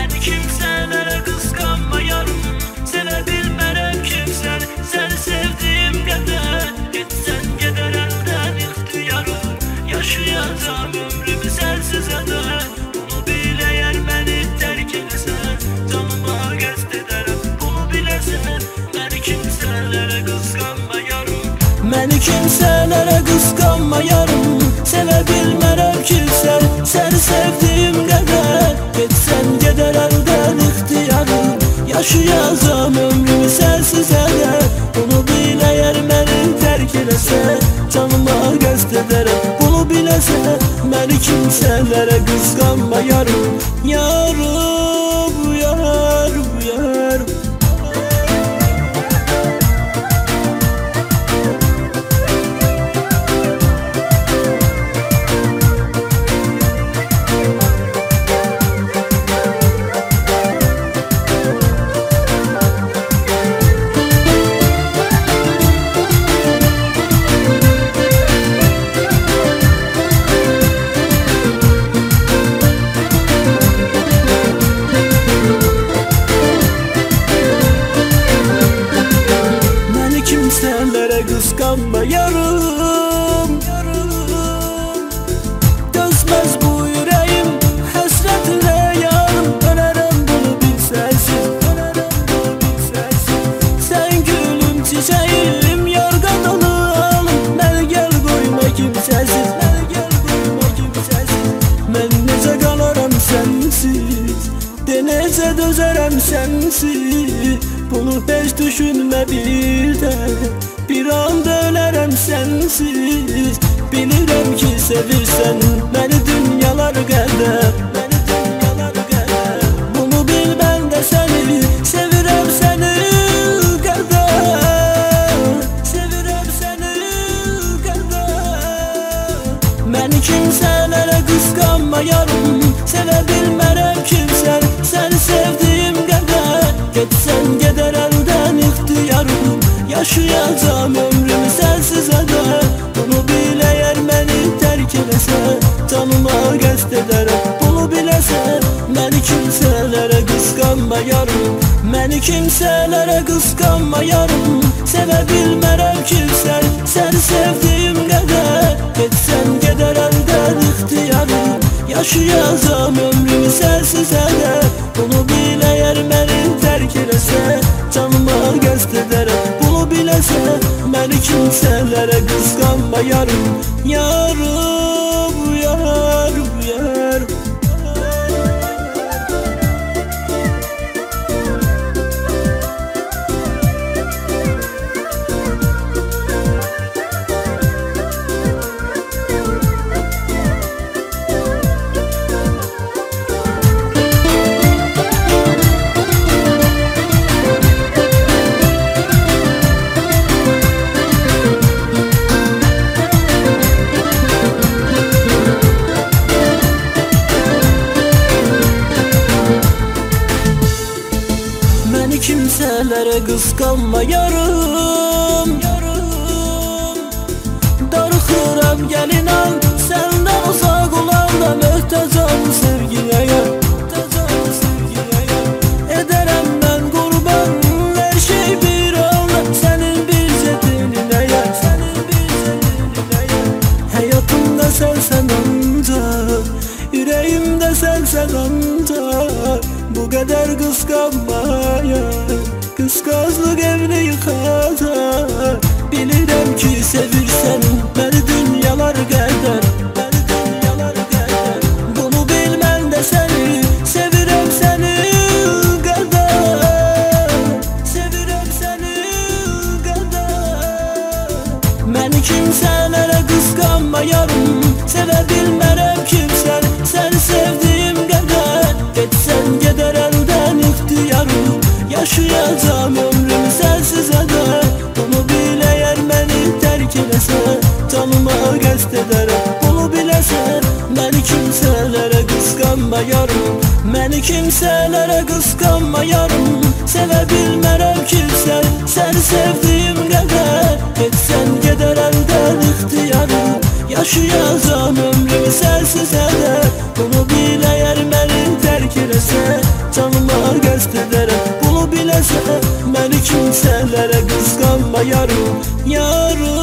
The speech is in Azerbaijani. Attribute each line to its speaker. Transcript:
Speaker 1: Məni kimsələrə qısqanmayarım, sevə bilmərəm kimsən, səni sevdiyim qədər. Getsən gedər əldən ixtiyarım, yaşayacam ömrümü sənsiz ədər. Bunu bil əgər məni tərk eləsən, canıma qəsd edərəm, bunu biləsən. Məni kimsələrə qısqanmayarım, məni kimsələrə qısqanmayarım, sevə bilmərəm kimsən, səni sevdiyim qədər. Getsən gedər əldən ixtiyarım, yaşayacam ömrümü sənsiz ədər. Bunu bil əgər məni tərk eləsən, canıma qəsd edərəm, bunu biləsən. Məni kimsələrə qısqanmayarım, yarım, yarım, yarım. Kimsələrə qısqanmayarım, dözməz bu ürəyim həsrətinə yarım. Önərəm bunu bilsənsiz, önərəm bunu bilsənsiz. Sən gülüm çiçəyim, yarqadanı alım. Məni gəl qoyma kimsəsiz, məni gəl qoyma kimsəsiz. Mən necə qalaram sənsiz, de necə dözərəm sənsiz. Bunu heç düşünmə bir də, bir anda ölərəm sənsiz. Bilirəm ki sevirsən məni dünyalar qədər, məni dünyalar qədər. Bunu bil mən də səni sevirəm, səni qədər, sevirəm səni qədər. Məni kimsələrə qısqanmayarım, sevə bilmərəm kimsən, səni sevdiyim qədər. Getsən gedər əldən ixtiyarım, yaşayacam ömrümü sənsiz ədər. Bunu bil əgər məni tərk eləsən, canıma qəsd edərəm, bunu biləsən. Məni kimsələrə qısqanmayarım, məni kimsələrə qısqanmayarım, sevə bilmərəm kimsən, səni sevdiyim qədər. Getsən gedər əldən ixtiyarım, yaşayacam ömrümü sənsiz ədər. Bunu bil əgər məni tərk eləsən, canıma qəsd edərəm, bunu biləsən. Məni kimsələrə qısqanmayarım, yarım, yarım, yarım. Kimsələrə qısqanmayarım, darıxıram gəlin al, səndən uzaq olanda möhtəcam sevgiləyə, edərəm mən qurban, hər şey bir anda sənin bir zədinləyə. Həyatımda sənsən ancaq, ürəyimdə sənsən ancaq. Bu qədər qısqanmaya, qısqanclıq evini yıxacaq. Bilirəm ki sevirsən məni dünyalar qədər, məni dünyalar qədər. Bunu bil mən də səni sevirəm, səni qədər, sevirəm səni qədər. Məni kimsələrə qısqanmayarım, sevə bilmərəm kimsən, səni sevdiyim qədər. Getsən gedər əldən ixtiyarım, yaşayacam ömrümü sənsiz ədər. Bunu bil əgər məni tərk eləsən, canıma qəsd edərəm, bunu biləsən. Məni kimsələrə qısqanmayarım, məni kimsələrə qısqanmayarım, sevə bilmərəm kimsən, səni sevdiyim qədər. Getsən gedər əldən ixtiyarım, yaşayacam ömrümü sənsiz ədər. Bunu bil əgər məni tərk eləsən, yarım, yarım.